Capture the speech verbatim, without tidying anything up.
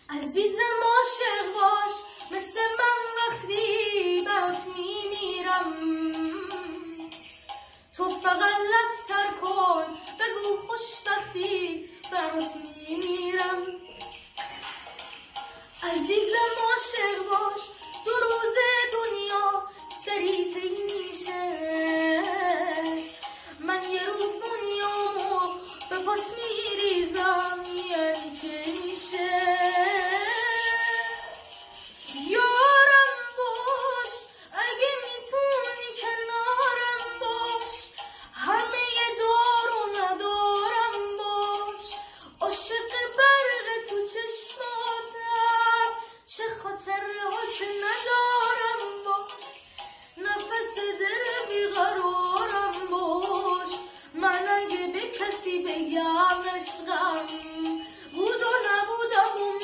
عزیزم عاشق باش مثل من وقتی برات میمیرم. تو فقط لب تر کن بگو خوشبختی برات میمیرم.